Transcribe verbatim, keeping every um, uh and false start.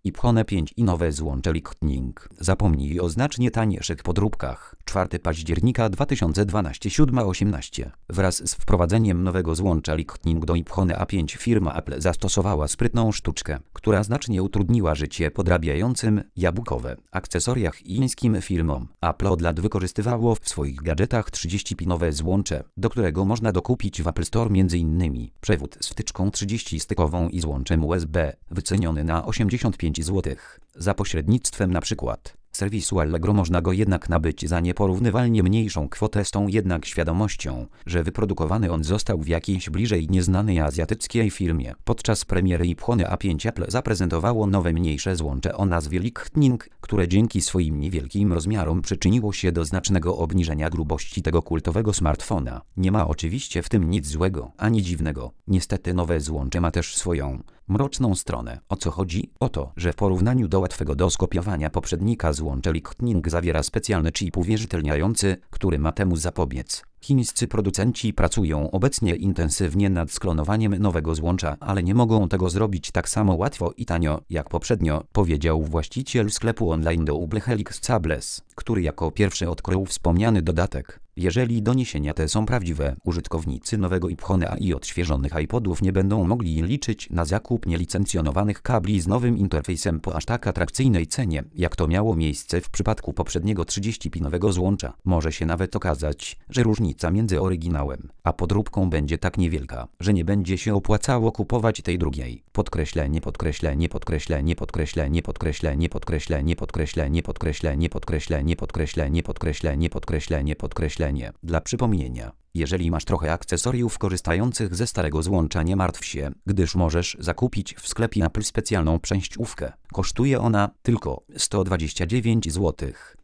iPhone pięć i nowe złącze Lightning. Zapomnij o znacznie tańszych podróbkach. czwartego października dwa tysiące dwunastego, siódma osiemnaście. Wraz z wprowadzeniem nowego złącza Lightning do iPhone A pięć firma Apple zastosowała sprytną sztuczkę, która znacznie utrudniła życie podrabiającym jabłkowe akcesoriach chińskim firmom. Apple od lat wykorzystywało w swoich gadżetach trzydziestopinowe złącze, do którego można dokupić w Apple Store m.in. przewód z wtyczką trzydziestostykową i złączem U S B, wyceniony na osiemdziesiąt pięć złotych. Za pośrednictwem np. serwisu Allegro można go jednak nabyć za nieporównywalnie mniejszą kwotę, z tą jednak świadomością, że wyprodukowany on został w jakiejś bliżej nieznanej azjatyckiej firmie. Podczas premiery iPhone A pięć Apple zaprezentowało nowe mniejsze złącze o nazwie Lightning, które dzięki swoim niewielkim rozmiarom przyczyniło się do znacznego obniżenia grubości tego kultowego smartfona. Nie ma oczywiście w tym nic złego ani dziwnego. Niestety nowe złącze ma też swoją mroczną stronę. O co chodzi? O to, że w porównaniu do łatwego do skopiowania poprzednika złącze Lightning zawiera specjalny chip uwierzytelniający, który ma temu zapobiec. Chińscy producenci pracują obecnie intensywnie nad sklonowaniem nowego złącza, ale nie mogą tego zrobić tak samo łatwo i tanio, jak poprzednio, powiedział właściciel sklepu online Double Helix Cables, który jako pierwszy odkrył wspomniany dodatek. Jeżeli doniesienia te są prawdziwe, użytkownicy nowego iPhone A i odświeżonych iPodów nie będą mogli liczyć na zakup nielicencjonowanych kabli z nowym interfejsem po aż tak atrakcyjnej cenie, jak to miało miejsce w przypadku poprzedniego trzydziestopinowego złącza. Może się nawet okazać, że różnica między oryginałem a podróbką będzie tak niewielka, że nie będzie się opłacało kupować tej drugiej. Podkreślenie, podkreślenie, podkreślenie, podkreślenie, podkreślenie, podkreślenie, podkreślenie, podkreślenie, podkreślenie, podkreślenie, podkreślenie, podkreślenie, podkreślenie. Dla przypomnienia, jeżeli masz trochę akcesoriów korzystających ze starego złącza, nie martw się, gdyż możesz zakupić w sklepie Apple specjalną przejściówkę. Kosztuje ona tylko sto dwadzieścia dziewięć złotych.